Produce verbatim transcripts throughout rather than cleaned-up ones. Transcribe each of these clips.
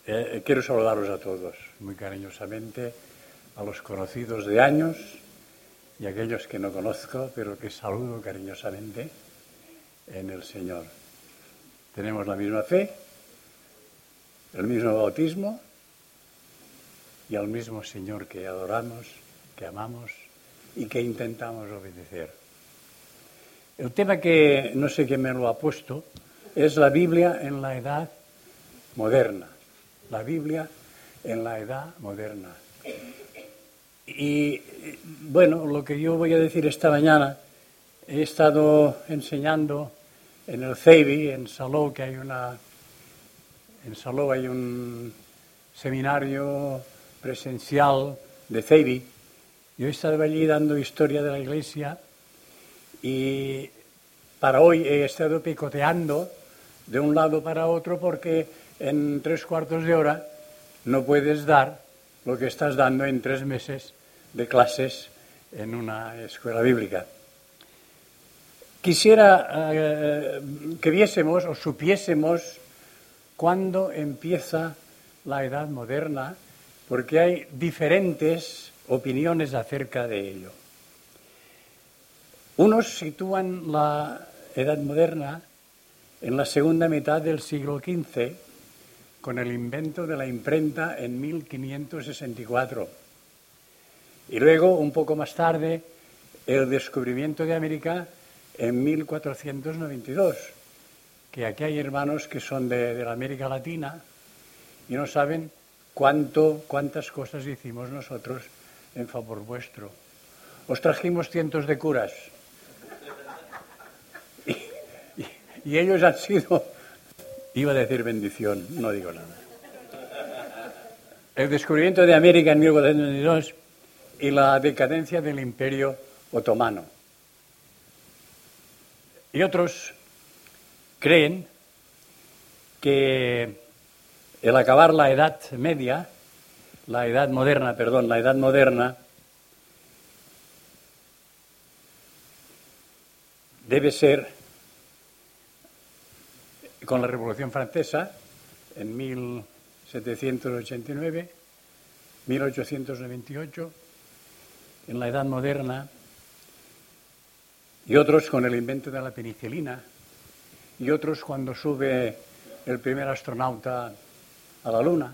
Eh, quiero saludaros a todos muy cariñosamente, a los conocidos de años y a aquellos que no conozco, pero que saludo cariñosamente en el Señor. Tenemos la misma fe, el mismo bautismo y al mismo Señor que adoramos, que amamos y que intentamos obedecer. El tema que no sé quién me lo ha puesto es la Biblia en la edad moderna. La Biblia en la edad moderna. Y bueno, lo que yo voy a decir esta mañana, he estado enseñando en el C E I B I, en Salou, que hay una, en Salou hay un seminario presencial de C E I B I. Yo he estado allí dando historia de la Iglesia y para hoy he estado picoteando de un lado para otro porque en tres cuartos de hora no puedes dar lo que estás dando en tres meses de clases en una escuela bíblica. Quisiera eh, que viésemos o supiésemos cuándo empieza la edad moderna, porque hay diferentes opiniones acerca de ello. Unos sitúan la edad moderna en la segunda mitad del siglo quince, con el invento de la imprenta en mil quinientos sesenta y cuatro. Y luego, un poco más tarde, el descubrimiento de América en mil cuatrocientos noventa y dos, que aquí hay hermanos que son de, de la América Latina y no saben cuánto, cuántas cosas hicimos nosotros en favor vuestro. Os trajimos cientos de curas y, y, y ellos han sido, iba a decir bendición, no digo nada. El descubrimiento de América en mil cuatrocientos noventa y dos y la decadencia del Imperio Otomano. Y otros creen que el acabar la Edad Media, la Edad Moderna, perdón, la Edad Moderna, debe ser con la Revolución Francesa en mil setecientos ochenta y nueve, mil ochocientos noventa y ocho, en la Edad Moderna, y otros con el invento de la penicilina, y otros cuando sube el primer astronauta a la Luna.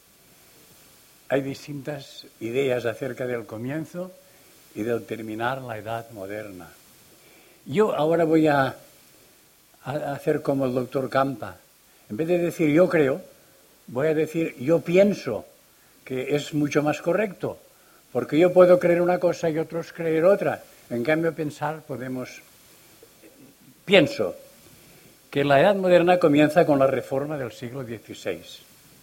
Hay distintas ideas acerca del comienzo y del terminar la Edad Moderna. Yo ahora voy a, a hacer como el doctor Campa. En vez de decir yo creo, voy a decir yo pienso, que es mucho más correcto, porque yo puedo creer una cosa y otros creer otra. En cambio, pensar podemos... Pienso que la Edad Moderna comienza con la reforma del siglo dieciséis.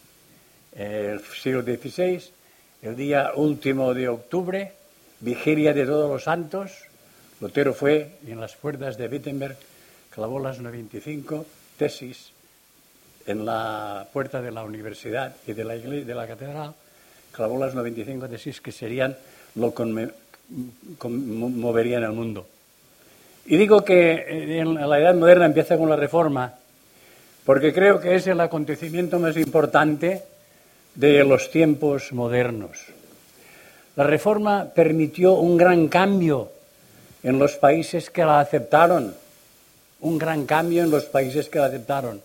El siglo dieciséis, el día último de octubre, vigilia de Todos los Santos, Lutero fue y en las puertas de Wittenberg clavó las noventa y cinco tesis en la puerta de la universidad y de la iglesia, de la catedral, clavó las noventa y cinco tesis que serían lo que moverían el mundo. Y digo que en la Edad Moderna empieza con la Reforma porque creo que es el acontecimiento más importante de los tiempos modernos. La Reforma permitió un gran cambio en los países que la aceptaron, un gran cambio en los países que la aceptaron.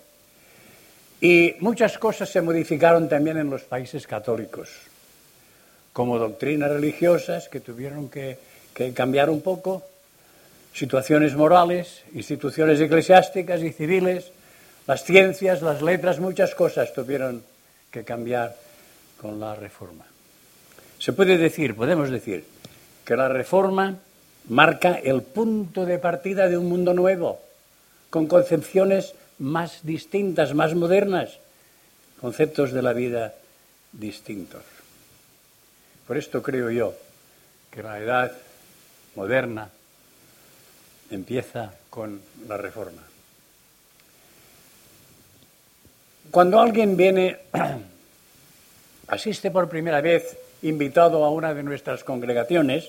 Y muchas cosas se modificaron también en los países católicos, como doctrinas religiosas que tuvieron que, que cambiar un poco, situaciones morales, instituciones eclesiásticas y civiles, las ciencias, las letras, muchas cosas tuvieron que cambiar con la Reforma. Se puede decir, podemos decir, que la Reforma marca el punto de partida de un mundo nuevo, con concepciones más distintas, más modernas, conceptos de la vida distintos. Por esto creo yo que la edad moderna empieza con la Reforma. Cuando alguien viene, asiste por primera vez invitado a una de nuestras congregaciones,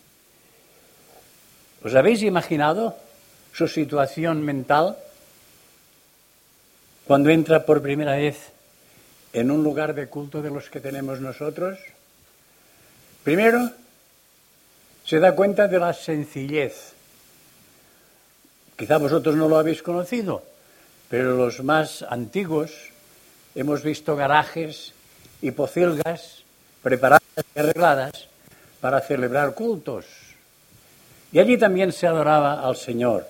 ¿os habéis imaginado su situación mental cuando entra por primera vez en un lugar de culto de los que tenemos nosotros? Primero, se da cuenta de la sencillez. Quizá vosotros no lo habéis conocido, pero los más antiguos hemos visto garajes y pocilgas preparadas y arregladas para celebrar cultos. Y allí también se adoraba al Señor.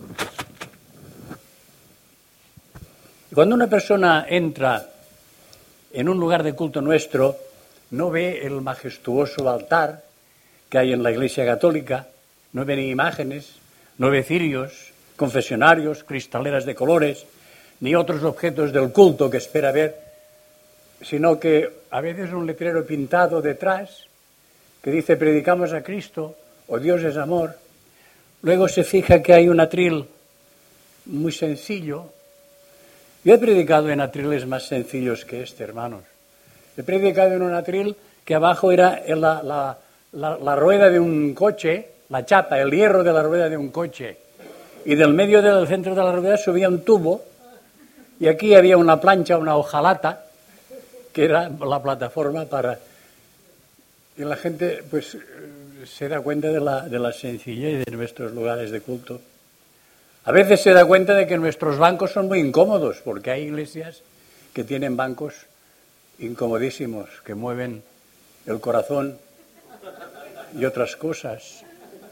Cuando una persona entra en un lugar de culto nuestro, no ve el majestuoso altar que hay en la Iglesia Católica, no ve ni imágenes, no ve cirios, confesionarios, cristaleras de colores, ni otros objetos del culto que espera ver, sino que a veces un letrero pintado detrás que dice predicamos a Cristo o Dios es amor. Luego se fija que hay un atril muy sencillo. Yo he predicado en atriles más sencillos que este, hermanos. He predicado en un atril que abajo era la, la, la, la rueda de un coche, la chapa, el hierro de la rueda de un coche. Y del medio del centro de la rueda subía un tubo y aquí había una plancha, una hojalata, que era la plataforma para... Y la gente pues se da cuenta de la, de la sencillez de nuestros lugares de culto. A veces se da cuenta de que nuestros bancos son muy incómodos, porque hay iglesias que tienen bancos incomodísimos, que mueven el corazón y otras cosas.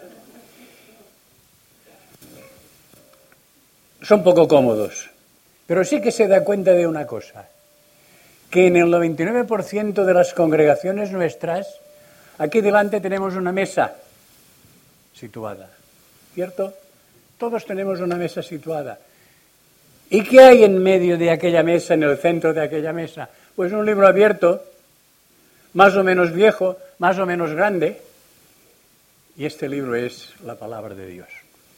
Son poco cómodos, pero sí que se da cuenta de una cosa, que en el noventa y nueve por ciento de las congregaciones nuestras, aquí delante tenemos una mesa situada, ¿cierto? Todos tenemos una mesa situada. ¿Y qué hay en medio de aquella mesa, en el centro de aquella mesa? Pues un libro abierto, más o menos viejo, más o menos grande, y este libro es la palabra de Dios.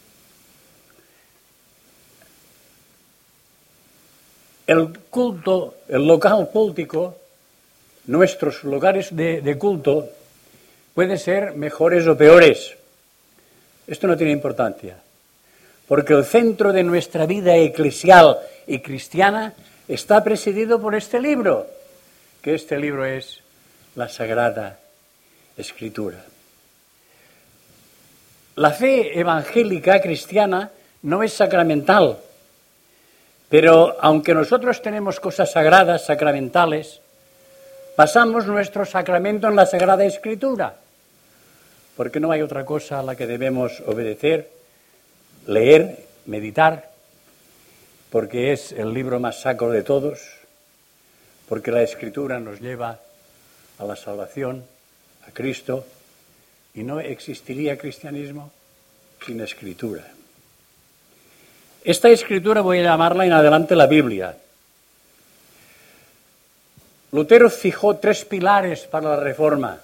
El culto, el local cultico, nuestros lugares de, de culto, pueden ser mejores o peores. Esto no tiene importancia. Porque el centro de nuestra vida eclesial y cristiana está presidido por este libro, que este libro es la Sagrada Escritura. La fe evangélica cristiana no es sacramental, pero aunque nosotros tenemos cosas sagradas, sacramentales, pasamos nuestro sacramento en la Sagrada Escritura, porque no hay otra cosa a la que debemos obedecer, leer, meditar, porque es el libro más sacro de todos, porque la Escritura nos lleva a la salvación, a Cristo, y no existiría cristianismo sin Escritura. Esta Escritura voy a llamarla en adelante la Biblia. Lutero fijó tres pilares para la Reforma: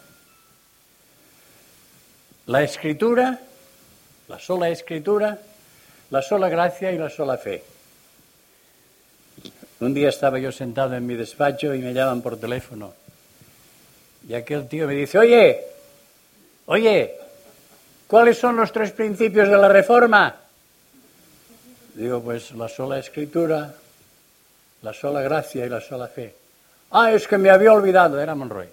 la Escritura, la sola Escritura, la sola gracia y la sola fe. Un día estaba yo sentado en mi despacho y me llaman por teléfono. Y aquel tío me dice, oye, oye, ¿cuáles son los tres principios de la Reforma? Digo, pues la sola Escritura, la sola gracia y la sola fe. Ah, es que me había olvidado, era Monroy.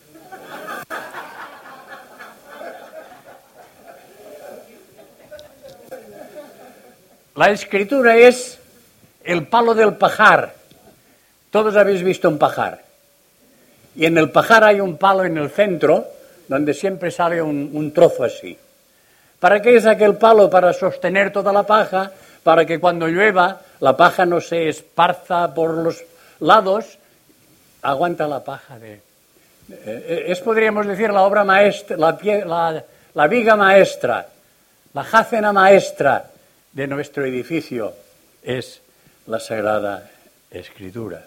La Escritura es el palo del pajar. Todos habéis visto un pajar. Y en el pajar hay un palo en el centro, donde siempre sale un, un trozo así. ¿Para qué es aquel palo? Para sostener toda la paja, para que cuando llueva la paja no se esparza por los lados, aguanta la paja. De, eh, es, podríamos decir, la obra maestra, la, pie, la, la viga maestra, la jácena maestra de nuestro edificio es la Sagrada Escritura.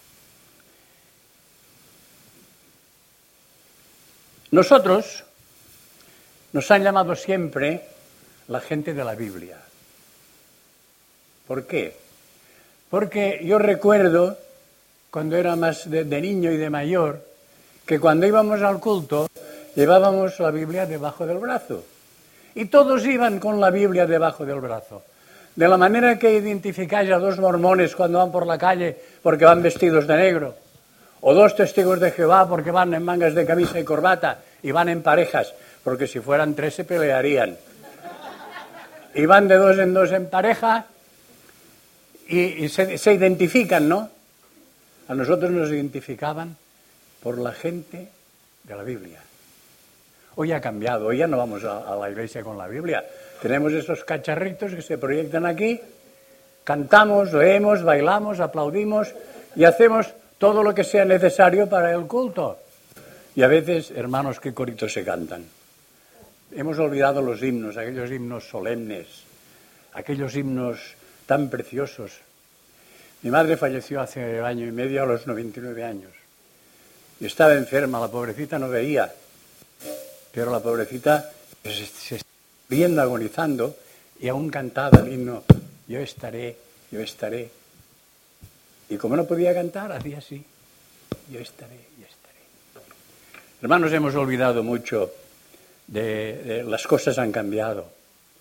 Nosotros nos han llamado siempre la gente de la Biblia. ¿Por qué? Porque yo recuerdo, cuando era más de, de niño y de mayor, que cuando íbamos al culto llevábamos la Biblia debajo del brazo. Y todos iban con la Biblia debajo del brazo. De la manera que identificáis a dos mormones cuando van por la calle porque van vestidos de negro. O dos testigos de Jehová porque van en mangas de camisa y corbata y van en parejas, porque si fueran tres se pelearían. Y van de dos en dos en pareja y, y se, se identifican, ¿no? A nosotros nos identificaban por la gente de la Biblia. Hoy ha cambiado, hoy ya no vamos a, a la iglesia con la Biblia. Tenemos esos cacharritos que se proyectan aquí, cantamos, leemos, bailamos, aplaudimos y hacemos todo lo que sea necesario para el culto. Y a veces, hermanos, qué coritos se cantan. Hemos olvidado los himnos, aquellos himnos solemnes, aquellos himnos tan preciosos. Mi madre falleció hace año y medio, a los noventa y nueve años. Y estaba enferma, la pobrecita no veía. Pero la pobrecita se está viendo, agonizando, y aún cantaba el himno, yo estaré, yo estaré. Y como no podía cantar, hacía así, yo estaré, yo estaré. Hermanos, hemos olvidado mucho, de, de las cosas han cambiado.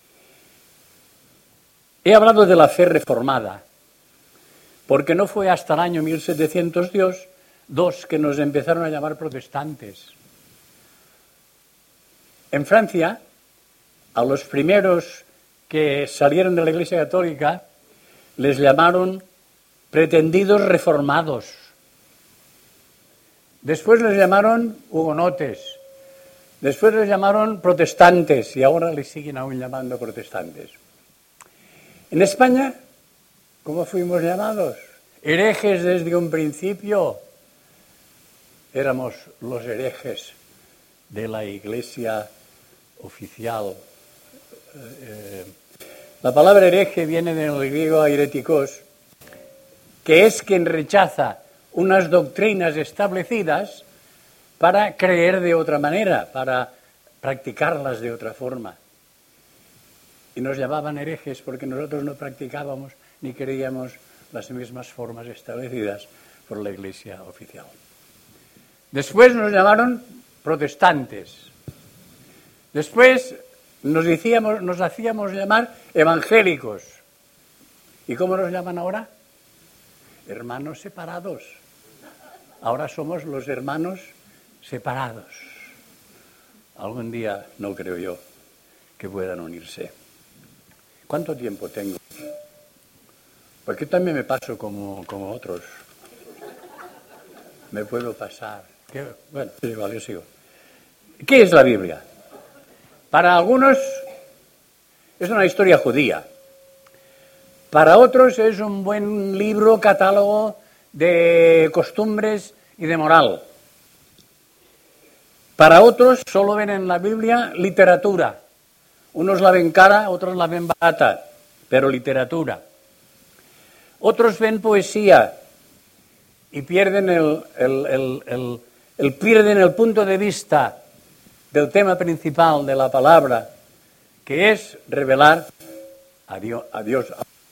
He hablado de la fe reformada, porque no fue hasta el año mil setecientos dos que nos empezaron a llamar protestantes. En Francia, a los primeros que salieron de la Iglesia Católica les llamaron pretendidos reformados. Después les llamaron hugonotes. Después les llamaron protestantes y ahora les siguen aún llamando protestantes. En España, ¿cómo fuimos llamados? Herejes desde un principio. Éramos los herejes de la Iglesia oficial. Eh, la palabra hereje viene del griego airetikos, que es quien rechaza unas doctrinas establecidas para creer de otra manera, para practicarlas de otra forma. Y nos llamaban herejes porque nosotros no practicábamos ni creíamos las mismas formas establecidas por la Iglesia oficial. Después nos llamaron protestantes. Después nos, decíamos, nos hacíamos llamar evangélicos. ¿Y cómo nos llaman ahora? Hermanos separados. Ahora somos los hermanos separados. Algún día, no creo yo, que puedan unirse. ¿Cuánto tiempo tengo? Porque también me paso como, como otros. Me puedo pasar. ¿Qué? Bueno, sí, vale, yo sigo. ¿Qué es la Biblia? Para algunos es una historia judía. Para otros es un buen libro, catálogo de costumbres y de moral. Para otros solo ven en la Biblia literatura. Unos la ven cara, otros la ven barata, pero literatura. Otros ven poesía y pierden el, el, el, el, el, pierden el punto de vista del tema principal de la palabra, que es revelar a Dios. A Dios.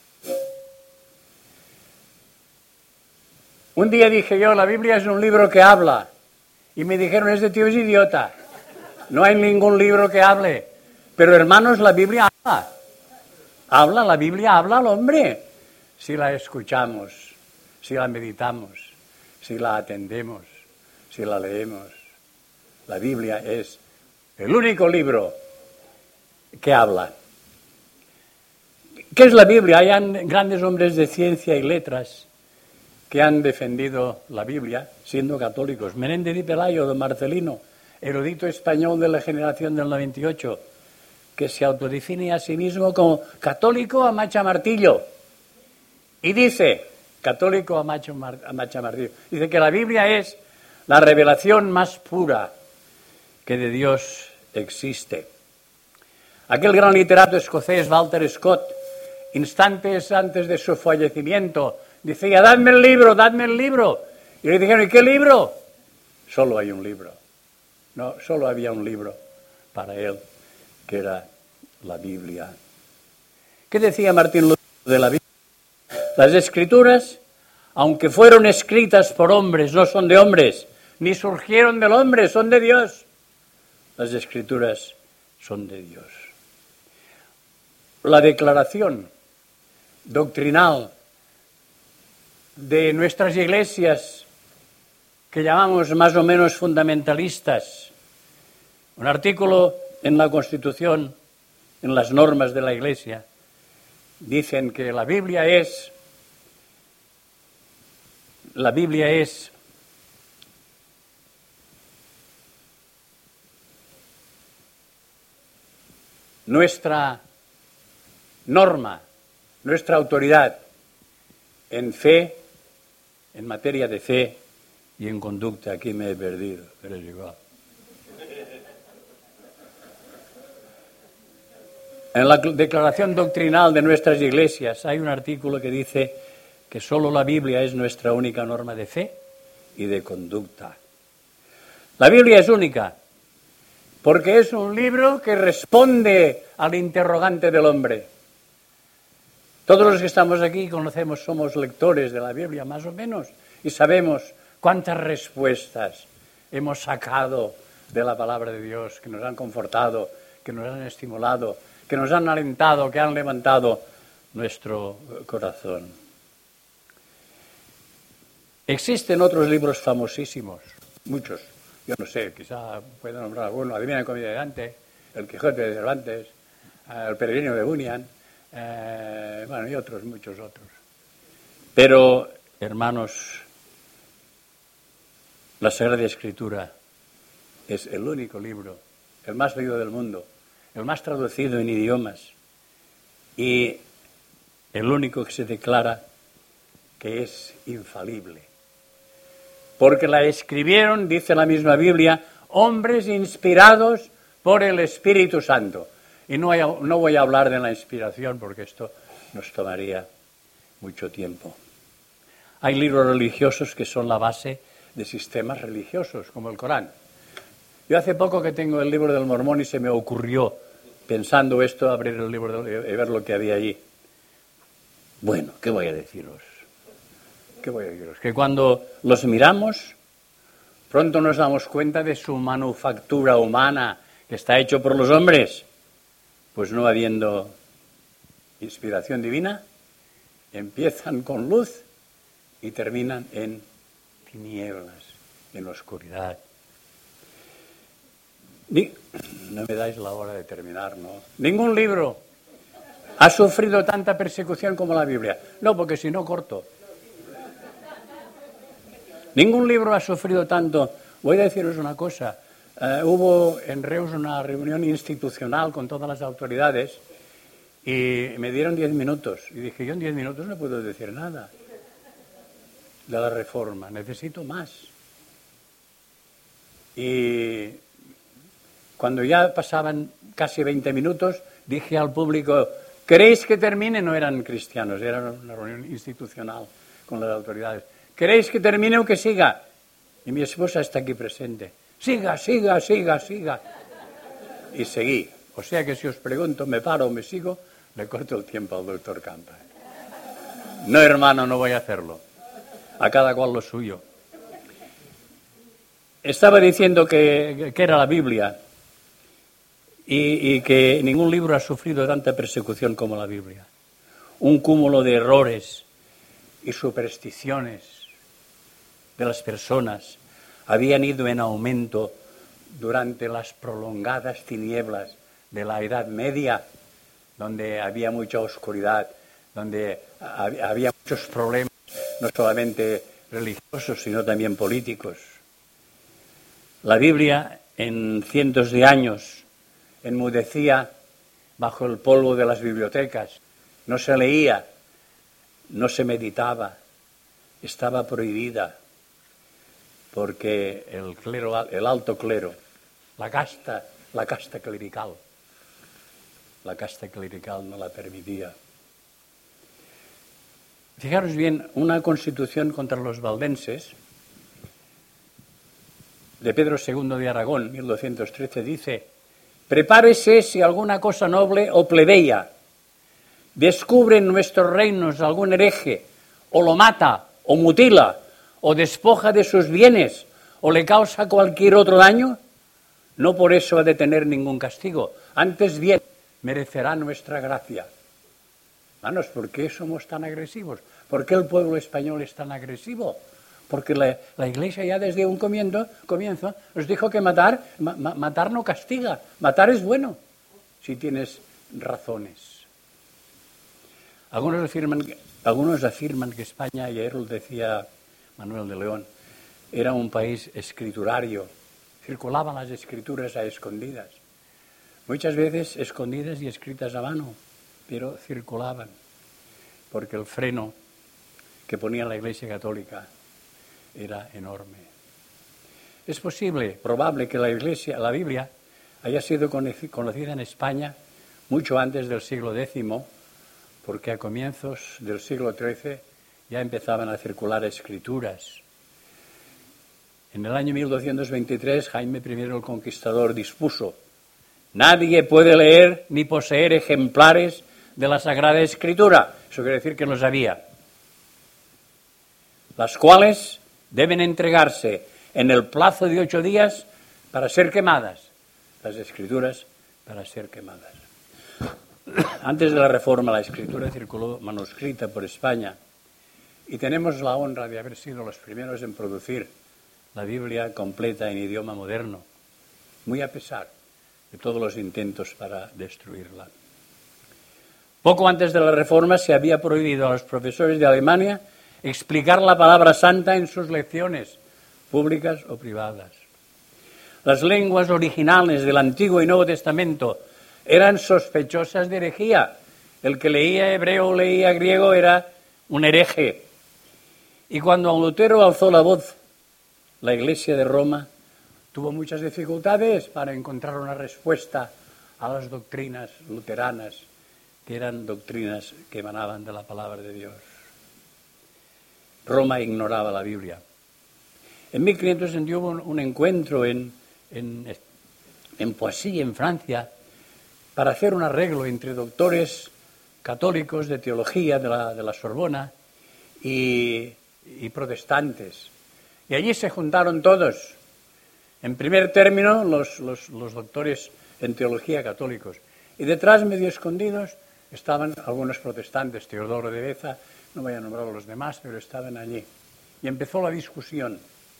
Un día dije yo, la Biblia es un libro que habla. Y me dijeron, este tío es idiota. No hay ningún libro que hable. Pero hermanos, la Biblia habla. Habla, la Biblia habla al hombre. Si la escuchamos, si la meditamos, si la atendemos, si la leemos. La Biblia es el único libro que habla. ¿Qué es la Biblia? Hay grandes hombres de ciencia y letras que han defendido la Biblia siendo católicos. Menéndez y Pelayo, don Marcelino, erudito español de la generación del noventa y ocho, que se autodefine a sí mismo como católico a macha martillo. Y dice, católico a, macho, a macha martillo, dice que la Biblia es la revelación más pura que de Dios existe. Aquel gran literato escocés, Walter Scott, instantes antes de su fallecimiento, decía, dadme el libro, dadme el libro. Y le dijeron, ¿y qué libro? Solo hay un libro. No, solo había un libro para él, que era la Biblia. ¿Qué decía Martín Lutero de la Biblia? Las Escrituras, aunque fueron escritas por hombres, no son de hombres, ni surgieron del hombre, son de Dios. Las Escrituras son de Dios. La declaración doctrinal de nuestras iglesias que llamamos más o menos fundamentalistas. Un artículo en la Constitución, en las normas de la Iglesia, dicen que la Biblia es, la Biblia es nuestra norma, nuestra autoridad en fe, en materia de fe y en conducta. Aquí me he perdido, pero es igual. En la declaración doctrinal de nuestras iglesias hay un artículo que dice que solo la Biblia es nuestra única norma de fe y de conducta. La Biblia es única porque es un libro que responde al interrogante del hombre. Todos los que estamos aquí conocemos, somos lectores de la Biblia, más o menos, y sabemos cuántas respuestas hemos sacado de la palabra de Dios, que nos han confortado, que nos han estimulado, que nos han alentado, que han levantado nuestro corazón. Existen otros libros famosísimos, muchos. Yo no sé, quizá pueda nombrar alguno. La Divina Comedia de Dante, El Quijote de Cervantes, El Peregrino de Bunyan, eh, bueno, y otros, muchos otros. Pero, hermanos, la Sagrada Escritura es el único libro, el más leído del mundo, el más traducido en idiomas y el único que se declara que es infalible. Porque la escribieron, dice la misma Biblia, hombres inspirados por el Espíritu Santo. Y no, hay, no voy a hablar de la inspiración porque esto nos tomaría mucho tiempo. Hay libros religiosos que son la base de sistemas religiosos, como el Corán. Yo hace poco que tengo el libro del Mormón y se me ocurrió, pensando esto, abrir el libro del, y ver lo que había allí. Bueno, ¿qué voy a deciros? ¿Qué voy a deciros? Que cuando los miramos, pronto nos damos cuenta de su manufactura humana, que está hecho por los hombres. Pues no habiendo inspiración divina, empiezan con luz y terminan en tinieblas, en oscuridad. Ni, no me dais la hora de terminar, ¿no? Ningún libro ha sufrido tanta persecución como la Biblia. No, porque si no, corto. Ningún libro ha sufrido tanto. Voy a deciros una cosa. Uh, hubo en Reus una reunión institucional con todas las autoridades y me dieron diez minutos. Y dije, yo en diez minutos no puedo decir nada de la reforma, necesito más. Y cuando ya pasaban casi veinte minutos, dije al público, ¿queréis que termine? No eran cristianos, era una reunión institucional con las autoridades. ¿Queréis que termine o que siga? Y mi esposa está aquí presente. Siga, siga, siga, siga. Y seguí. O sea que si os pregunto, ¿me paro o me sigo? Le corto el tiempo al doctor Campa. No, hermano, no voy a hacerlo. A cada cual lo suyo. Estaba diciendo que, que era la Biblia y, y que ningún libro ha sufrido tanta persecución como la Biblia. Un cúmulo de errores y supersticiones de las personas habían ido en aumento durante las prolongadas tinieblas de la Edad Media, donde había mucha oscuridad, donde había muchos problemas, no solamente religiosos, sino también políticos. La Biblia, en cientos de años, enmudecía bajo el polvo de las bibliotecas, no se leía, no se meditaba, estaba prohibida, porque el clero, el alto clero, la casta, la casta clerical, la casta clerical no la permitía. Fijaros bien, una constitución contra los valdenses de Pedro segundo de Aragón, mil doscientos trece, dice: prepárese si alguna cosa noble o plebeya descubre en nuestros reinos algún hereje, o lo mata, o mutila, o despoja de sus bienes, o le causa cualquier otro daño, no por eso ha de tener ningún castigo, antes bien merecerá nuestra gracia. Hermanos, ¿por qué somos tan agresivos? ¿Por qué el pueblo español es tan agresivo? Porque la, la Iglesia ya desde un comienzo, comienzo nos dijo que matar, ma, matar no castiga, matar es bueno, si tienes razones. Algunos afirman, algunos afirman que España, y ayer lo decía Manuel de León, era un país escriturario, circulaban las escrituras a escondidas, muchas veces escondidas y escritas a mano, pero circulaban, porque el freno que ponía la Iglesia Católica era enorme. Es posible, probable, que la Iglesia, la Biblia, haya sido conocida en España mucho antes del siglo décimo, porque a comienzos del siglo trece ya empezaban a circular escrituras. En el año mil doscientos veintitrés, Jaime primero el Conquistador dispuso: nadie puede leer ni poseer ejemplares de la Sagrada Escritura. Eso quiere decir que los había. Las cuales deben entregarse en el plazo de ocho días para ser quemadas. Las Escrituras para ser quemadas. Antes de la Reforma, la Escritura circuló manuscrita por España y tenemos la honra de haber sido los primeros en producir la Biblia completa en idioma moderno, muy a pesar de todos los intentos para destruirla. Poco antes de la Reforma se había prohibido a los profesores de Alemania explicar la palabra santa en sus lecciones, públicas o privadas. Las lenguas originales del Antiguo y Nuevo Testamento eran sospechosas de herejía. El que leía hebreo o leía griego era un hereje. Y cuando Lutero alzó la voz, la Iglesia de Roma tuvo muchas dificultades para encontrar una respuesta a las doctrinas luteranas, que eran doctrinas que emanaban de la palabra de Dios. Roma ignoraba la Biblia. En mil quinientos hubo un, un encuentro en, en, en Poissy, en Francia, para hacer un arreglo entre doctores católicos de teología de la, de la Sorbona y, y protestantes. Y allí se juntaron todos. En primer término, los, los, los doctores en teología católicos. Y detrás, medio escondidos, estaban algunos protestantes, Teodoro de Beza, no voy a nombrar a los demás, pero estaban allí. Y empezó la discusión.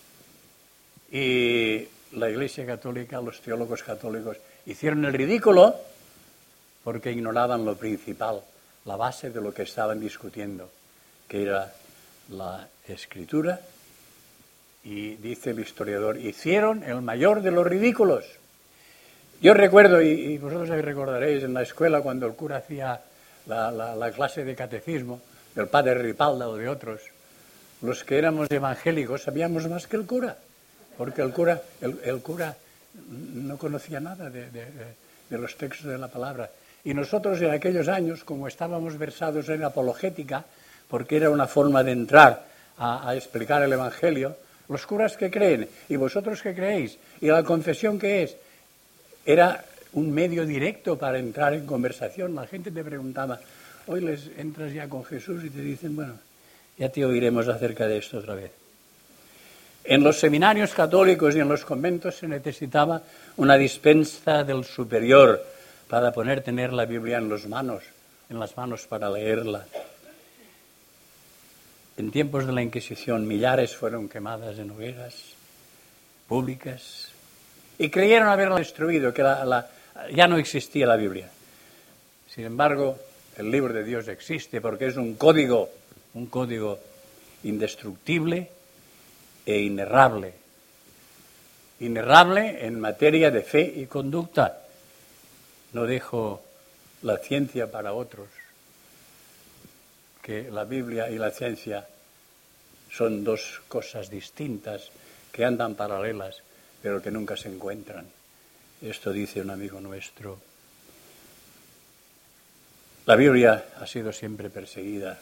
Y la Iglesia Católica, los teólogos católicos, hicieron el ridículo porque ignoraban lo principal, la base de lo que estaban discutiendo, que era la Escritura. Y dice el historiador, hicieron el mayor de los ridículos. Yo recuerdo, y, y vosotros ahí recordaréis, en la escuela cuando el cura hacía la, la, la clase de catecismo, del padre Ripalda o de otros, los que éramos evangélicos sabíamos más que el cura, porque el cura, el, el cura no conocía nada de, de, de los textos de la palabra. Y nosotros en aquellos años, como estábamos versados en apologética, porque era una forma de entrar a, a explicar el Evangelio, los curas que creen, y vosotros que creéis, y la confesión que es, era un medio directo para entrar en conversación. La gente te preguntaba, hoy les entras ya con Jesús y te dicen, bueno, ya te oiremos acerca de esto otra vez. En los seminarios católicos y en los conventos se necesitaba una dispensa del superior para poder tener la Biblia en las manos, en las manos para leerla. En tiempos de la Inquisición, millares fueron quemadas en hogueras públicas y creyeron haberla destruido, que la, la, ya no existía la Biblia. Sin embargo, el libro de Dios existe porque es un código, un código indestructible e inerrable. Inerrable en materia de fe y conducta. No dejo la ciencia para otros, que la Biblia y la ciencia son dos cosas distintas que andan paralelas, pero que nunca se encuentran. Esto dice un amigo nuestro. La Biblia ha sido siempre perseguida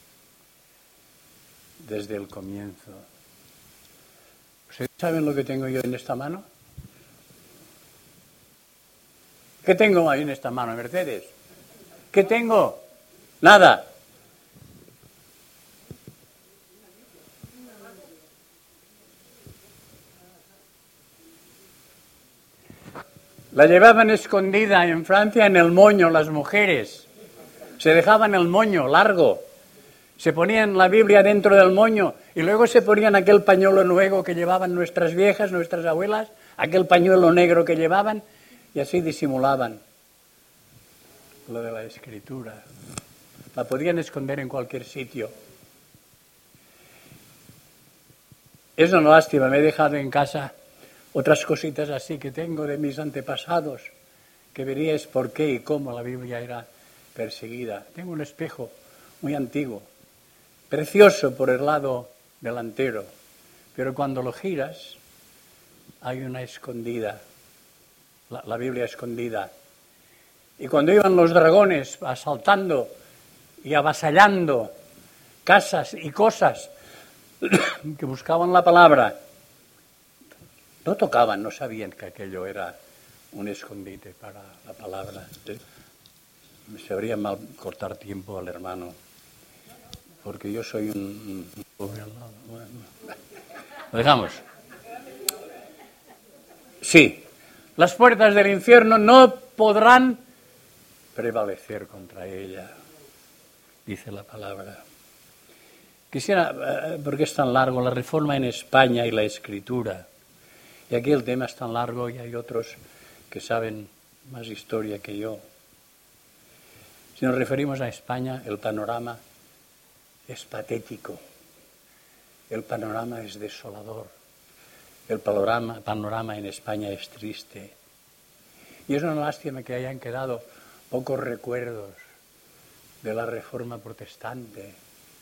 desde el comienzo. ¿Ustedes saben lo que tengo yo en esta mano? ¿Qué tengo ahí en esta mano, Mercedes? ¿Qué tengo? Nada. La llevaban escondida en Francia en el moño las mujeres. Se dejaban el moño largo. Se ponían la Biblia dentro del moño y luego se ponían aquel pañuelo nuevo que llevaban nuestras viejas, nuestras abuelas, aquel pañuelo negro que llevaban, y así disimulaban lo de la escritura. La podían esconder en cualquier sitio. Es una lástima, me he dejado en casa otras cositas así que tengo de mis antepasados, que veríais por qué y cómo la Biblia era perseguida. Tengo un espejo muy antiguo, precioso por el lado delantero, pero cuando lo giras hay una escondida, la, la Biblia escondida. Y cuando iban los dragones asaltando y avasallando casas y cosas que buscaban la palabra, no tocaban, no sabían que aquello era un escondite para la palabra. Me sabría mal cortar tiempo al hermano, porque yo soy un... Bueno, lo dejamos. Sí, las puertas del infierno no podrán prevalecer contra ella, dice la palabra. Quisiera, porque es tan largo, la reforma en España y la escritura. Y aquí el tema es tan largo y hay otros que saben más historia que yo. Si nos referimos a España, el panorama es patético. El panorama es desolador. El panorama, panorama en España es triste. Y es una lástima que hayan quedado pocos recuerdos de la Reforma protestante.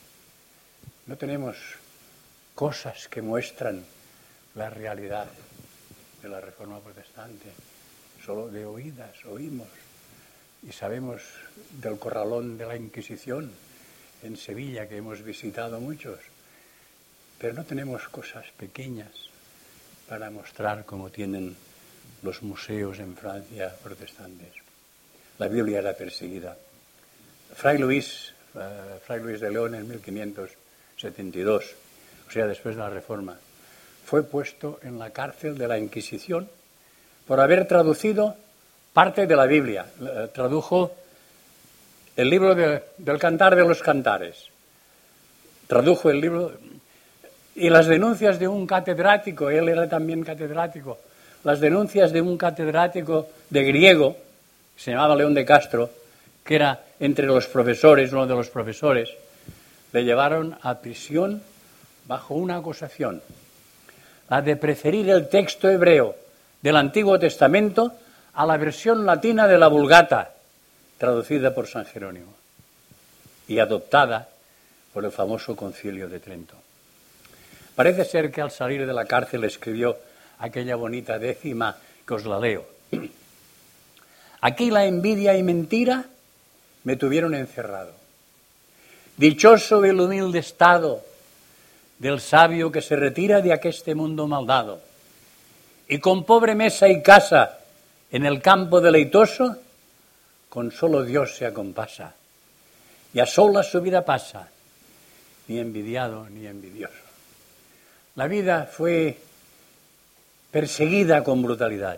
No tenemos cosas que muestran la realidad de la Reforma protestante. Solo de oídas oímos y sabemos del corralón de la Inquisición en Sevilla, que hemos visitado muchos, pero no tenemos cosas pequeñas para mostrar como tienen los museos en Francia protestantes. La Biblia era perseguida. Fray Luis, uh, Fray Luis de León en mil quinientos setenta y dos, o sea, después de la Reforma, fue puesto en la cárcel de la Inquisición por haber traducido parte de la Biblia. Uh, tradujo el libro de, del Cantar de los Cantares. Tradujo el libro y las denuncias de un catedrático, él era también catedrático, las denuncias de un catedrático de griego, que se llamaba León de Castro, que era entre los profesores, uno de los profesores, le llevaron a prisión bajo una acusación, la de preferir el texto hebreo del Antiguo Testamento a la versión latina de la Vulgata, traducida por San Jerónimo y adoptada por el famoso Concilio de Trento. Parece ser que al salir de la cárcel escribió aquella bonita décima que os la leo. Aquí la envidia y mentira me tuvieron encerrado. Dichoso el humilde estado del sabio que se retira de aqueste mundo maldado y con pobre mesa y casa en el campo deleitoso con solo Dios se acompasa y a solas su vida pasa, ni envidiado ni envidioso. La vida fue perseguida con brutalidad.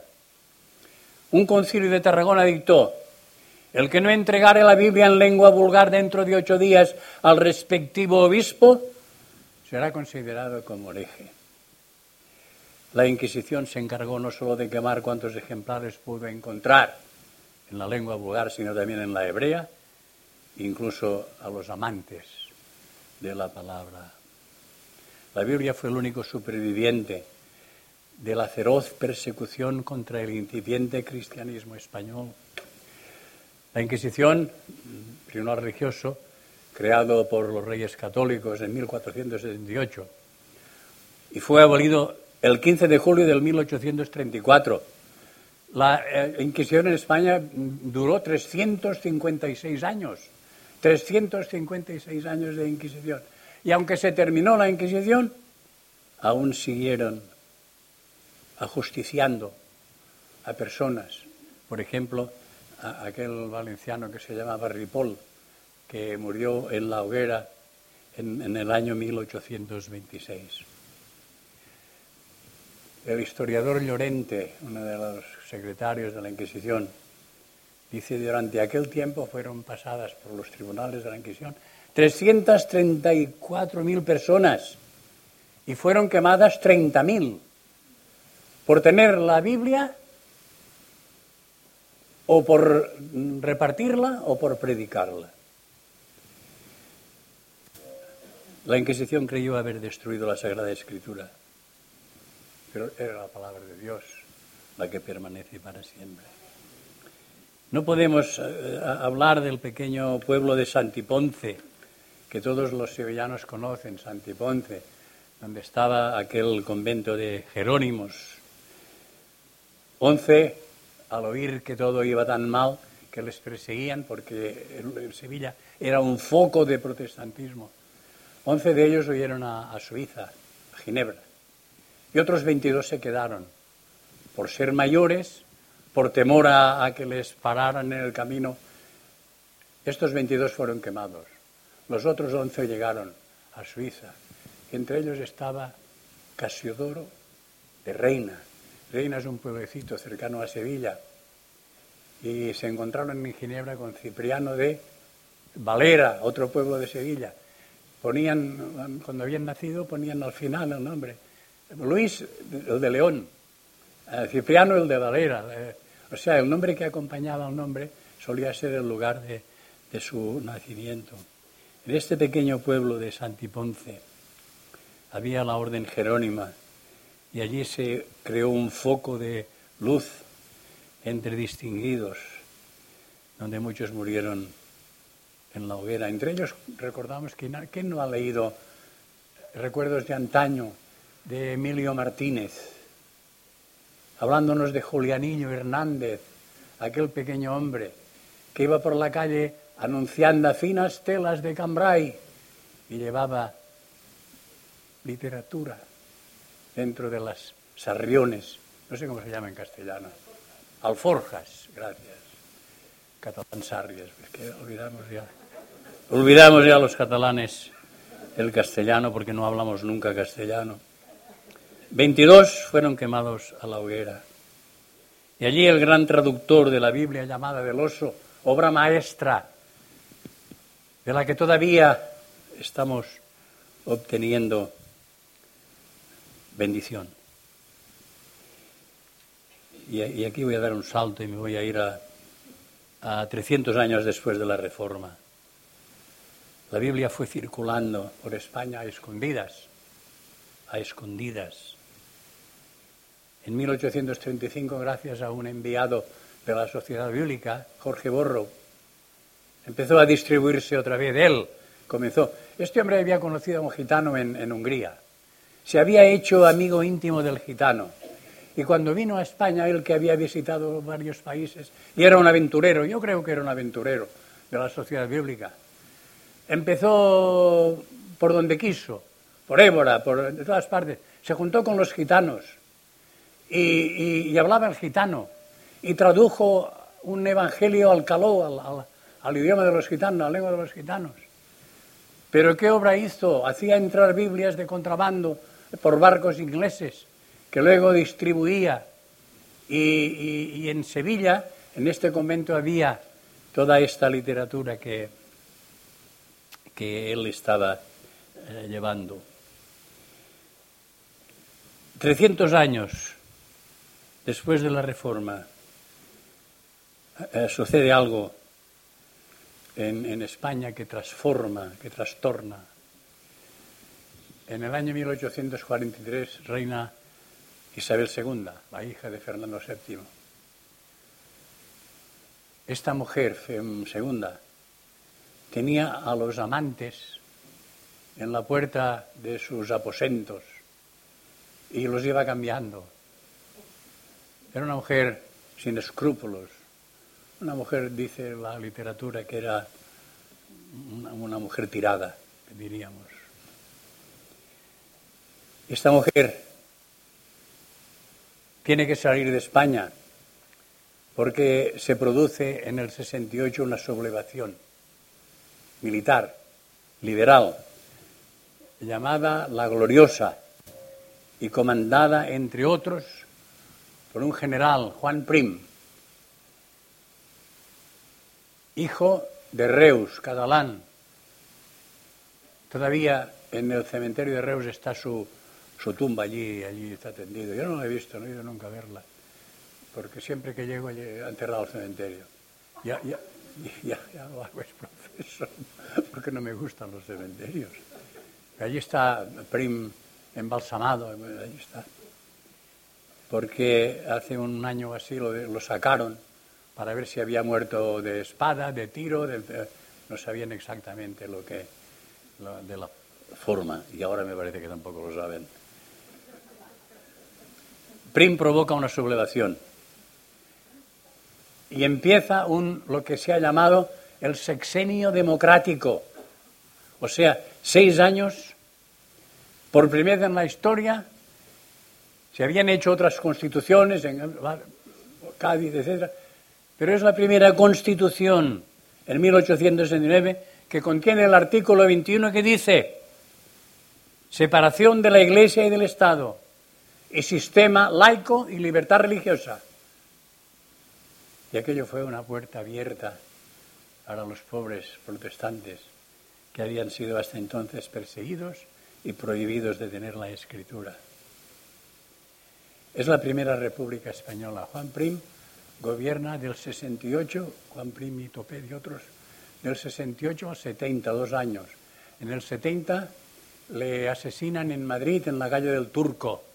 Un concilio de Tarragona dictó: el que no entregare la Biblia en lengua vulgar dentro de ocho días al respectivo obispo será considerado como hereje. La Inquisición se encargó no solo de quemar cuantos ejemplares pudo encontrar en la lengua vulgar, sino también en la hebrea, incluso a los amantes de la palabra. La Biblia fue el único superviviente de la feroz persecución contra el incipiente cristianismo español. La Inquisición, tribunal religioso, creado por los reyes católicos en mil cuatrocientos setenta y ocho, y fue abolido el quince de julio del mil ochocientos treinta y cuatro. La eh, Inquisición en España duró trescientos cincuenta y seis años. trescientos cincuenta y seis años de Inquisición. Y aunque se terminó la Inquisición, aún siguieron ajusticiando a personas. Por ejemplo, a aquel valenciano que se llamaba Ripoll, que murió en la hoguera en, en el año mil ochocientos veintiséis. El historiador Llorente, uno de los secretarios de la Inquisición, dice: durante aquel tiempo fueron pasadas por los tribunales de la Inquisición trescientas treinta y cuatro mil personas y fueron quemadas treinta mil por tener la Biblia o por repartirla o por predicarla. La Inquisición creyó haber destruido la Sagrada Escritura, pero era la palabra de Dios la que permanece para siempre. No podemos eh, hablar del pequeño pueblo de Santiponce, que todos los sevillanos conocen, Santiponce, donde estaba aquel convento de Jerónimos. Once, al oír que todo iba tan mal, que les perseguían, porque el Sevilla era un foco de protestantismo. Once de ellos huyeron a, a Suiza, a Ginebra, y otros veintidós se quedaron, por ser mayores, por temor a, a que les pararan en el camino. Estos veintidós fueron quemados. Los otros once llegaron a Suiza. Entre ellos estaba Casiodoro de Reina. Reina es un pueblecito cercano a Sevilla. Y se encontraron en Ginebra con Cipriano de Valera, otro pueblo de Sevilla. Ponían, cuando habían nacido, ponían al final el nombre. Luis, el de León. Cipriano, el de Valera. O sea, el nombre que acompañaba al nombre solía ser el lugar de, de su nacimiento. En este pequeño pueblo de Santiponce había la orden jerónima y allí se creó un foco de luz entre distinguidos, donde muchos murieron en la hoguera. Entre ellos recordamos que ¿quién no ha leído Recuerdos de antaño de Emilio Martínez, hablándonos de Julianillo Hernández, aquel pequeño hombre que iba por la calle anunciando finas telas de cambray y llevaba literatura dentro de las sarriones, no sé cómo se llama en castellano, alforjas, gracias, catalán sarries, es que olvidamos ya, olvidamos ya los catalanes el castellano porque no hablamos nunca castellano. veintidós fueron quemados a la hoguera. Y allí el gran traductor de la Biblia llamada del Oso, obra maestra, de la que todavía estamos obteniendo bendición. Y, y aquí voy a dar un salto y me voy a ir a, a trescientos años después de la Reforma. La Biblia fue circulando por España a escondidas, a escondidas. En mil ochocientos treinta y cinco, gracias a un enviado de la Sociedad Bíblica, Jorge Borro, empezó a distribuirse otra vez. Él comenzó. Este hombre había conocido a un gitano en, en Hungría. Se había hecho amigo íntimo del gitano. Y cuando vino a España, él que había visitado varios países, y era un aventurero, yo creo que era un aventurero de la Sociedad Bíblica, empezó por donde quiso, por Évora, por de todas partes. Se juntó con los gitanos y, y, y hablaba el gitano y tradujo un evangelio al caló, al, al, al idioma de los gitanos, a la lengua de los gitanos. Pero ¿qué obra hizo? Hacía entrar Biblias de contrabando por barcos ingleses que luego distribuía. Y, y, y en Sevilla, en este convento, había toda esta literatura que, que él estaba eh, llevando. trescientos años después de la Reforma, eh, sucede algo en, en España que transforma, que trastorna. En el año mil ochocientos cuarenta y tres reina Isabel segunda, la hija de Fernando séptimo. Esta mujer segunda tenía a los amantes en la puerta de sus aposentos y los iba cambiando. Era una mujer sin escrúpulos, una mujer, dice la literatura, que era una, una mujer tirada, diríamos. Esta mujer tiene que salir de España porque se produce en el sesenta y ocho una sublevación militar, liberal, llamada La Gloriosa y comandada, entre otros, por un general, Juan Prim, hijo de Reus, catalán, Todavía en el cementerio de Reus está su, su tumba allí, allí está tendido. Yo no la he visto, no he ido nunca a verla, porque siempre que llego he enterrado al cementerio. Ya, ya, ya, ya lo hago, es proceso, porque no me gustan los cementerios. Allí está Prim embalsamado, allí está. Porque hace un año o así lo, lo sacaron para ver si había muerto de espada, de tiro, de, de, no sabían exactamente lo que lo, de la forma, y ahora me parece que tampoco lo saben. Prim provoca una sublevación y empieza un, lo que se ha llamado el sexenio democrático, o sea, seis años, por primera vez en la historia. Se habían hecho otras constituciones en Cádiz, etcétera, pero es la primera constitución en mil ochocientos sesenta y nueve que contiene el artículo veintiuno que dice separación de la Iglesia y del Estado y sistema laico y libertad religiosa. Y aquello fue una puerta abierta para los pobres protestantes que habían sido hasta entonces perseguidos y prohibidos de tener la escritura. Es la primera república española. Juan Prim gobierna del sesenta y ocho, Juan Prim y Topet y otros, del sesenta y ocho al setenta, dos años. En el setenta le asesinan en Madrid, en la calle del Turco.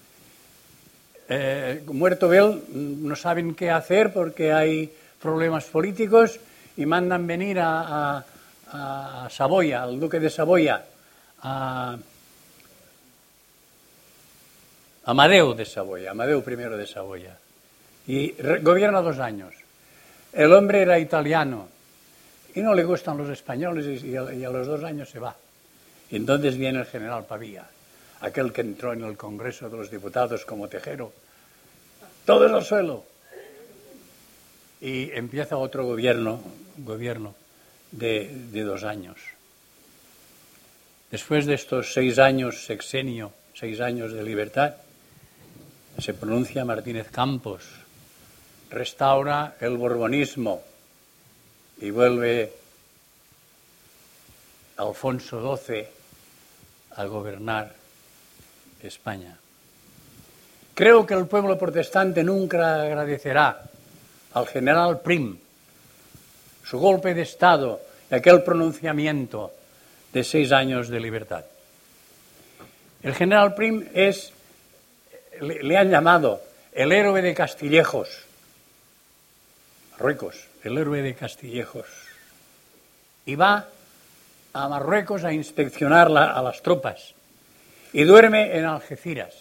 Eh, muerto él, no saben qué hacer porque hay problemas políticos y mandan venir a, a, a Saboya, al duque de Saboya, a Amadeu de Saboya, Amadeu primero de Saboya, y re, gobierna dos años. El hombre era italiano y no le gustan los españoles y, y, a, y a los dos años se va. Y entonces viene el general Pavía, aquel que entró en el Congreso de los Diputados como tejero, todo al suelo. Y empieza otro gobierno, gobierno de, de dos años. Después de estos seis años, sexenio, seis años de libertad, se pronuncia Martínez Campos, restaura el borbonismo y vuelve Alfonso doce a gobernar España. Creo que el pueblo protestante nunca agradecerá al general Prim su golpe de Estado y aquel pronunciamiento de seis años de libertad. El general Prim es, le, le han llamado el héroe de Castillejos, Marruecos, el héroe de Castillejos, y va a Marruecos a inspeccionar la, a las tropas y duerme en Algeciras.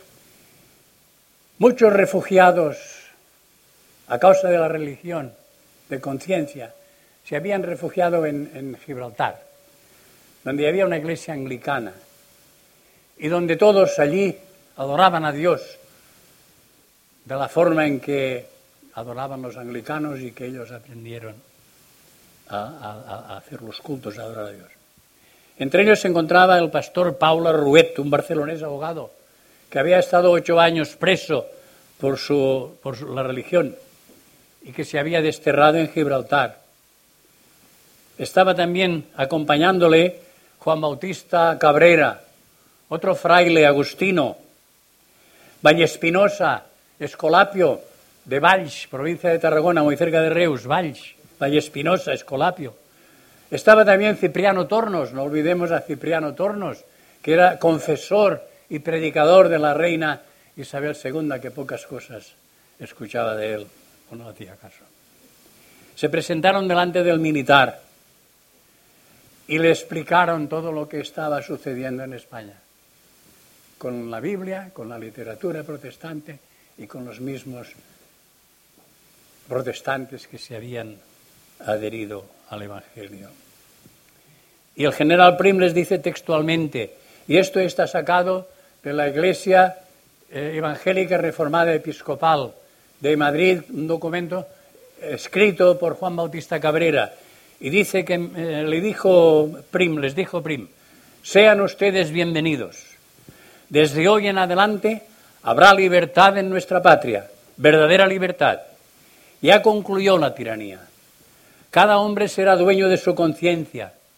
Muchos refugiados, a causa de la religión, de conciencia, se habían refugiado en, en Gibraltar, donde había una iglesia anglicana y donde todos allí adoraban a Dios de la forma en que adoraban los anglicanos y que ellos aprendieron a, a, a hacer los cultos, a adorar a Dios. Entre ellos se encontraba el pastor Pau Larruet, un barcelonés abogado, que había estado ocho años preso por, su, por su, la religión y que se había desterrado en Gibraltar. Estaba también acompañándole Juan Bautista Cabrera, otro fraile agustino, Vallespinosa Escolapio, de Valls, provincia de Tarragona, muy cerca de Reus, Valls, Vallespinosa, Escolapio. Estaba también Cipriano Tornos, no olvidemos a Cipriano Tornos, que era confesor y predicador de la reina Isabel segunda, que pocas cosas escuchaba de él o no hacía caso. Se presentaron delante del militar y le explicaron todo lo que estaba sucediendo en España, con la Biblia, con la literatura protestante y con los mismos protestantes que se habían adherido al Evangelio. Y el general Prim les dice textualmente, y esto está sacado de la Iglesia eh, Evangélica Reformada Episcopal de Madrid, un documento escrito por Juan Bautista Cabrera, y dice que eh, le dijo Prim, les dijo Prim, sean ustedes bienvenidos. Desde hoy en adelante habrá libertad en nuestra patria, verdadera libertad. Ya concluyó la tiranía. Cada hombre será dueño de su conciencia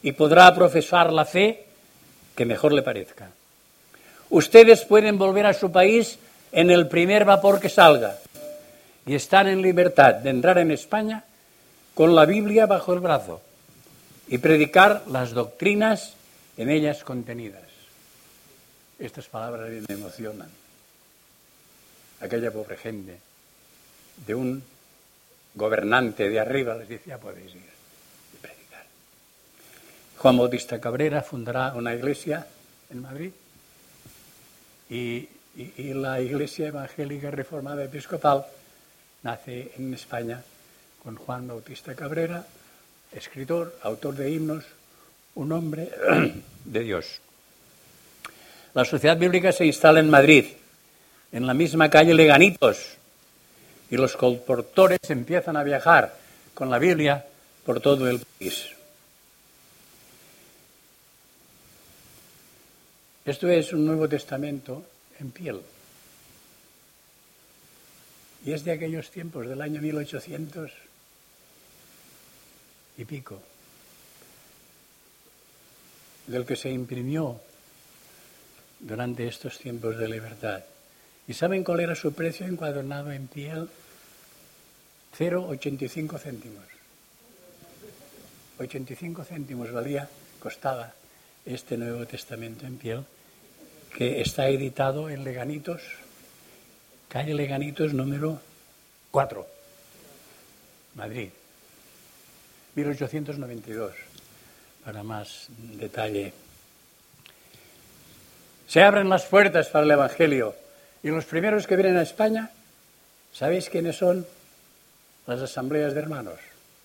y podrá profesar la fe que mejor le parezca. Ustedes pueden volver a su país en el primer vapor que salga y están en libertad de entrar en España con la Biblia bajo el brazo y predicar las doctrinas en ellas contenidas. Estas palabras me emocionan. Aquella pobre gente, de un gobernante de arriba, les dice, ya podéis ir y predicar. Juan Bautista Cabrera fundará una iglesia en Madrid y, y, y la Iglesia Evangélica Reformada Episcopal nace en España con Juan Bautista Cabrera, escritor, autor de himnos, un hombre de Dios. La Sociedad Bíblica se instala en Madrid, en la misma calle Leganitos, y los colportores empiezan a viajar con la Biblia por todo el país. Esto es un Nuevo Testamento en piel. Y es de aquellos tiempos, del año mil ochocientos y pico, del que se imprimió durante estos tiempos de libertad. ¿Y saben cuál era su precio encuadernado en piel? cero coma ochenta y cinco céntimos. ochenta y cinco céntimos valía, costaba este Nuevo Testamento en piel, que está editado en Leganitos, calle Leganitos número cuatro, Madrid, mil ochocientos noventa y dos, para más detalle. Se abren las puertas para el Evangelio y los primeros que vienen a España, ¿sabéis quiénes son? Las asambleas de hermanos.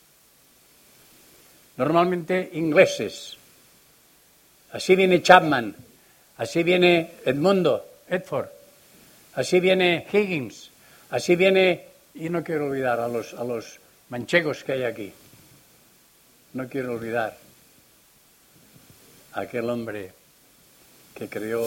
Normalmente ingleses. Así viene Chapman, así viene Edmundo, Edford, así viene Higgins, así viene, y no quiero olvidar a los, a los manchegos que hay aquí. No quiero olvidar a aquel hombre que creó,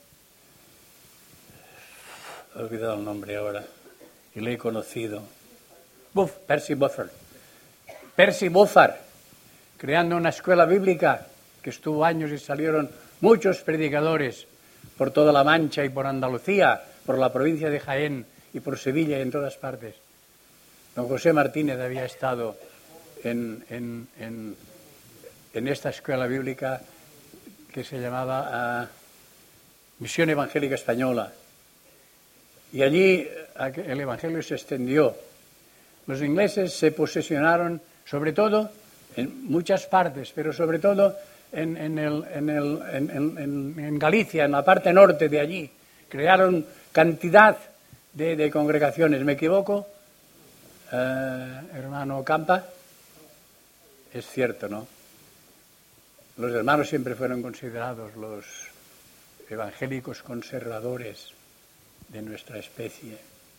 he olvidado el nombre ahora, y le he conocido, Buff, Percy Bufford. Percy Bufford, creando una escuela bíblica que estuvo años y salieron muchos predicadores por toda la Mancha y por Andalucía, por la provincia de Jaén y por Sevilla y en todas partes. Don José Martínez había estado en, en, en, en esta escuela bíblica que se llamaba uh, Misión Evangélica Española. Y allí el Evangelio se extendió. Los ingleses se posesionaron, sobre todo, en muchas partes, pero sobre todo en, en, el, en, el, en, en, en Galicia, en la parte norte de allí. Crearon cantidad de, de congregaciones. ¿Me equivoco, eh, hermano Campa? Es cierto, ¿no? Los hermanos siempre fueron considerados los evangélicos conservadores de nuestra especie.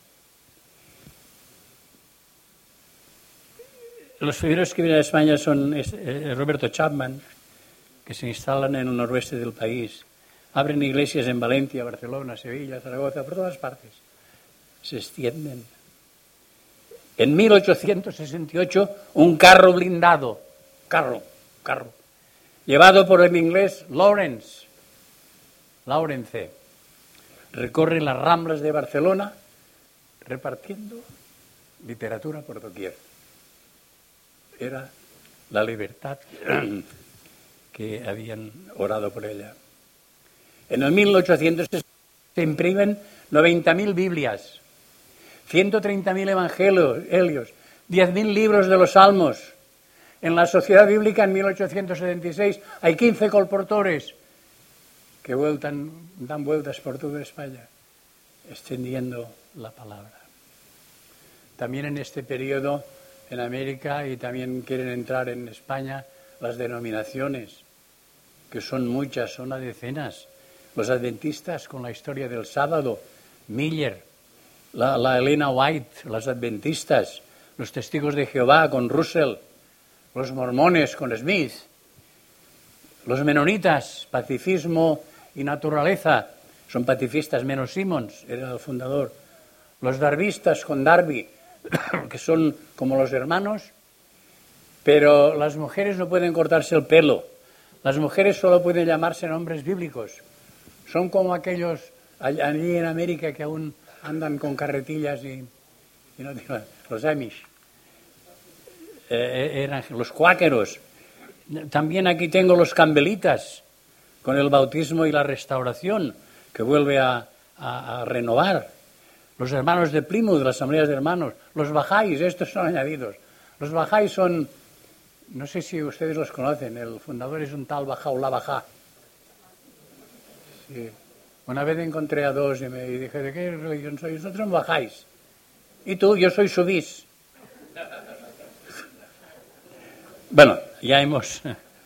Los primeros que vienen a España son eh, Roberto Chapman, que se instalan en el noroeste del país. Abren iglesias en Valencia, Barcelona, Sevilla, Zaragoza, por todas partes. Se extienden. En mil ochocientos sesenta y ocho, un carro blindado, carro, carro, llevado por el inglés Lawrence, Lawrence, recorre las Ramblas de Barcelona repartiendo literatura por doquier. Era la libertad que habían orado por ella. En el mil ochocientos se imprimen noventa mil Biblias, ciento treinta mil evangelios, diez mil libros de los Salmos. En la Sociedad Bíblica en mil ochocientos setenta y seis hay quince colportores que vueltan, dan vueltas por toda España, extendiendo la palabra. También en este periodo, en América, y también quieren entrar en España, las denominaciones, que son muchas, son a decenas. Los adventistas con la historia del sábado, Miller, la, la Elena White, las adventistas, los testigos de Jehová con Russell, los mormones con Smith, los menonitas, pacifismo y naturaleza, son pacifistas menos Simmons, era el fundador, los darwistas con Darby, que son como los hermanos, pero las mujeres no pueden cortarse el pelo, Las mujeres solo pueden llamarse nombres bíblicos. Son como aquellos allí en América que aún andan con carretillas y, y no digo, los Amish, eh, eran los cuáqueros. También aquí tengo los campbelitas, con el bautismo y la restauración, que vuelve a, a, a renovar. Los hermanos de Plymouth, las asambleas de hermanos. Los bajáis, estos son añadidos. Los bajáis son, no sé si ustedes los conocen, el fundador es un tal Bajaulá Bajá. Sí. Una vez encontré a dos y me dije, ¿de qué religión sois? Nosotros bajáis. ¿Y tú? Yo soy subís. Bueno, ya hemos...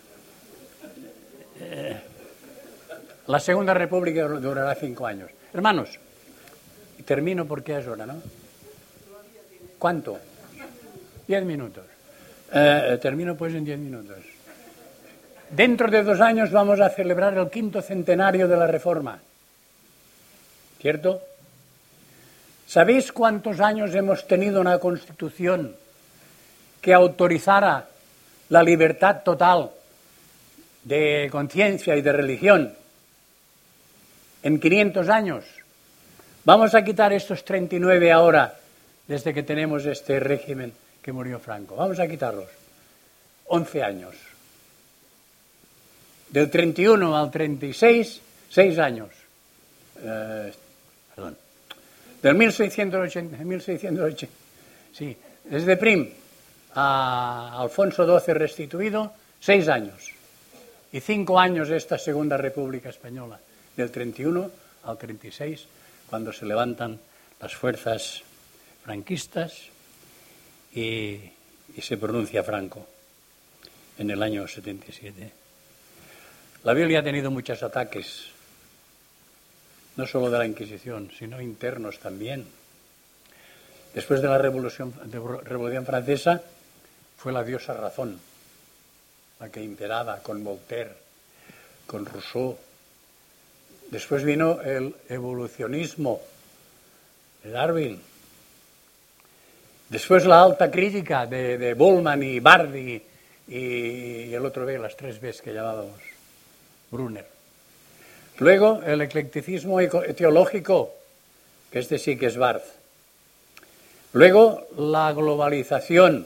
Eh, la Segunda República durará cinco años. Hermanos, termino porque es hora, ¿no? ¿Cuánto? Diez minutos. Eh, termino pues en diez minutos. Dentro de dos años vamos a celebrar el quinto centenario de la Reforma. ¿Cierto? ¿Sabéis cuántos años hemos tenido una Constitución que autorizara la libertad total de conciencia y de religión? En quinientos años. Vamos a quitar estos treinta y nueve ahora, desde que tenemos este régimen que murió Franco. Vamos a quitarlos. once años. Del treinta y uno al treinta y seis, seis años. Eh, perdón. Del mil seiscientos ochenta, mil seiscientos ochenta, sí, desde Prim a Alfonso doce restituido, seis años. Y cinco años esta Segunda República Española, del treinta y uno al treinta y seis, cuando se levantan las fuerzas franquistas y, y se pronuncia Franco en el año setenta y siete. La Biblia ha tenido muchos ataques, no solo de la Inquisición, sino internos también. Después de la Revolución, de Revolución Francesa, fue la diosa razón la que imperaba con Voltaire, con Rousseau. Después vino el evolucionismo de Darwin. Después la alta crítica de, de Bollmann y Bardi y, y el otro B, las tres Bs que llamábamos, Brunner. Luego el eclecticismo teológico, que este sí que es Barth. Luego la globalización.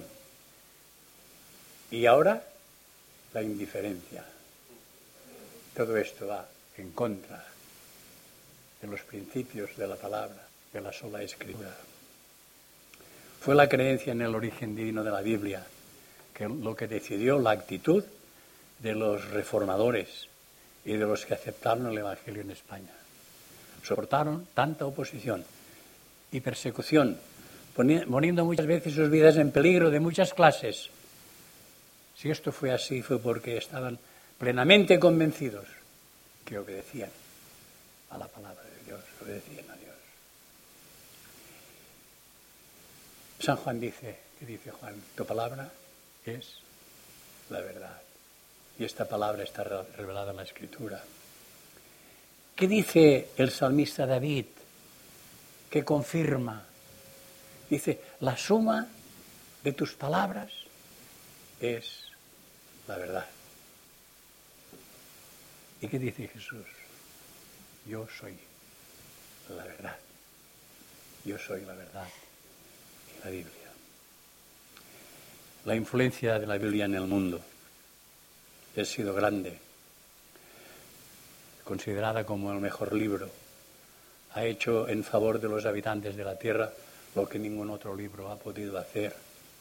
Y ahora la indiferencia. Todo esto va en contra de los principios de la palabra, de la sola escritura. Fue la creencia en el origen divino de la Biblia que lo que decidió la actitud de los reformadores y de los que aceptaron el Evangelio en España. Soportaron tanta oposición y persecución, poniendo muchas veces sus vidas en peligro de muchas clases. Si esto fue así, fue porque estaban plenamente convencidos que obedecían a la palabra de Dios, obedecían a Dios. San Juan dice, ¿qué dice Juan? Tu palabra es la verdad. Y esta palabra está revelada en la Escritura. ¿Qué dice el salmista David? Que confirma. Dice, la suma de tus palabras es la verdad. ¿Y qué dice Jesús? Yo soy la verdad. Yo soy la verdad y la Biblia. La influencia de la Biblia en el mundo ha sido grande, considerada como el mejor libro. Ha hecho en favor de los habitantes de la tierra lo que ningún otro libro ha podido hacer.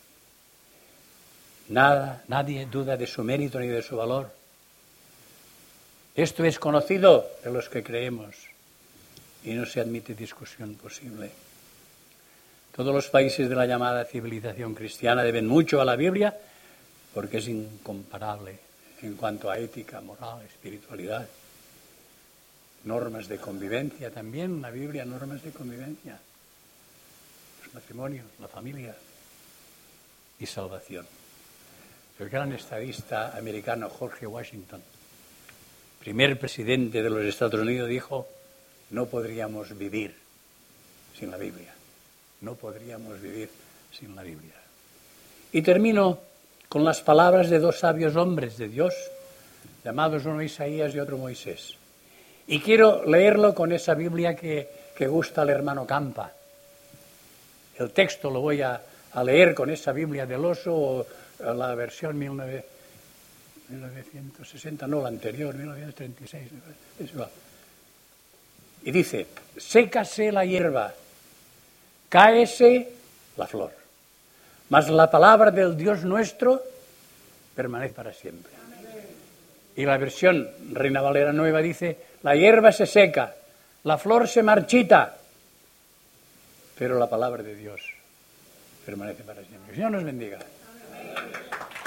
Nada, nadie duda de su mérito ni de su valor. Esto es conocido de los que creemos y no se admite discusión posible. Todos los países de la llamada civilización cristiana deben mucho a la Biblia porque es incomparable en cuanto a ética, moral, espiritualidad. Normas de convivencia también, la Biblia, normas de convivencia. Los matrimonios, la familia y salvación. El gran estadista americano George Washington, primer presidente de los Estados Unidos, dijo, no podríamos vivir sin la Biblia. No podríamos vivir sin la Biblia. Y termino con las palabras de dos sabios hombres de Dios, llamados uno Isaías y otro Moisés. Y quiero leerlo con esa Biblia que, que gusta al hermano Campa. El texto lo voy a, a leer con esa Biblia del oso, o la versión mil novecientos sesenta, no la anterior, mil novecientos treinta y seis. Es igual. Y dice, sécase la hierba, cáese la flor, mas la palabra del Dios nuestro permanece para siempre. Y la versión Reina Valera Nueva dice, la hierba se seca, la flor se marchita, pero la palabra de Dios permanece para siempre. Que el Señor nos bendiga. Amén.